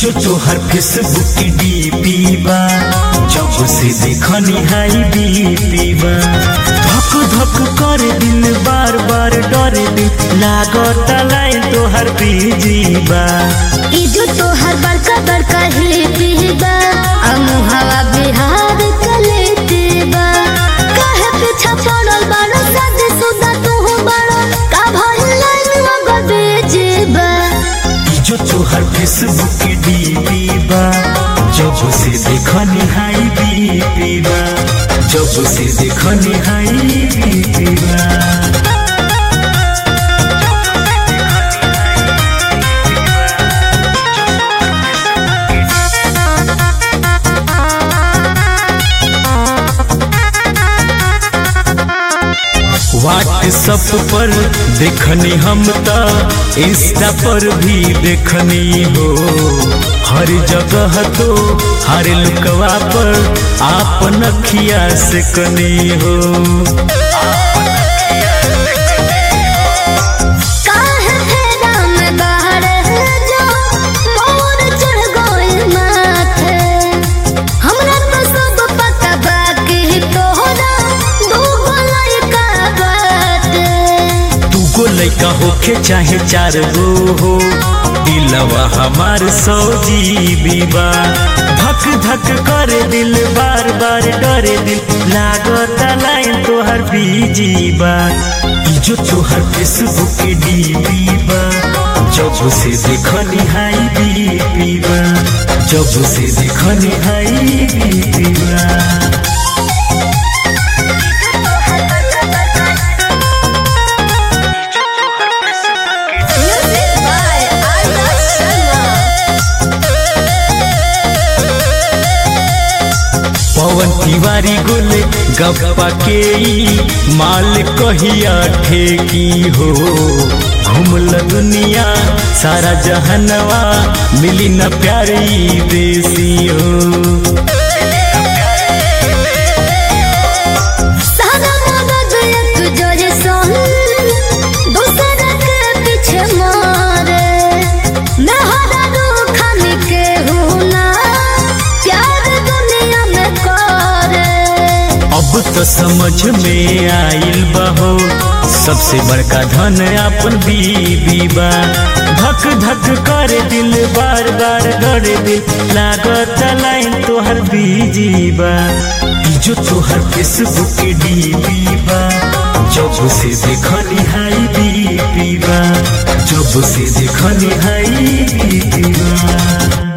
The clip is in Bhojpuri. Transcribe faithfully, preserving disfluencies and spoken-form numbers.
जो तोहर फेसबुक की डीपी बा, जब से देखनी हाई बीपी बा। धक धक करे दिल बार बार डरे दिल, लागत लाइन तोहर बीजी बा। ई जो तोहर बड़का बड़का हिपी बा, अमुहवा बिहार कलेते बा। काहे पीछा पड़ल बाड़ो शादी सुदा तू बाड़ो, का भइल लाइन वग बेजे बा। ई जो तोहर फेसबुक की डीपी बा, जब से देखनी हाई बीपी बा, जब से देखनी हाई बीपी बा। व्हाट्सएप पर देखनी हम ता, इंस्टा पर भी देखनी हो। हर जगह तो हर लुकवा पर आपन अखिया से कनी हो। काहे फेरा में बाहर जो मोर चढ़ गइल माथे, हमरा तो सब पता बाकी तोहरा दूगो लइका बाटे। दूगो लइका होके चाहे चार गो हो, दिलवा हमार सौ जीबी बा। धक धक करे दिल बार बार डरे दिल, लागत लाइन तोहर बीजी बा। ई जो तोहर फेसबुक की डीपी बा, जब से देखनी हाई बीपी बा, जब से देखनी हाई बीपी बा। पवन तिवारी गोले गप्पा के ई माल कहिया ठेकी हो। घूमल दुनिया सारा जहनवा, मिली न प्यारी देसी हो। सारा मदद एक जोरे सोन, दूसरा के पीछे मारे। मैं हरा रूखन के हूँ ना, प्यार दुनिया में करे। अब तो समझ में आइल बहो, सबसे बड़का धन अपन बीबी बा। धक धक करे दिल बार बार डरे दिल, लागत लाइन तोहर बीजी बा। ई जो तोहर फेसबुक की डीपी बा, जब से देखनी हाई बीपी बा, जब से देखनी हाई बीपी बा।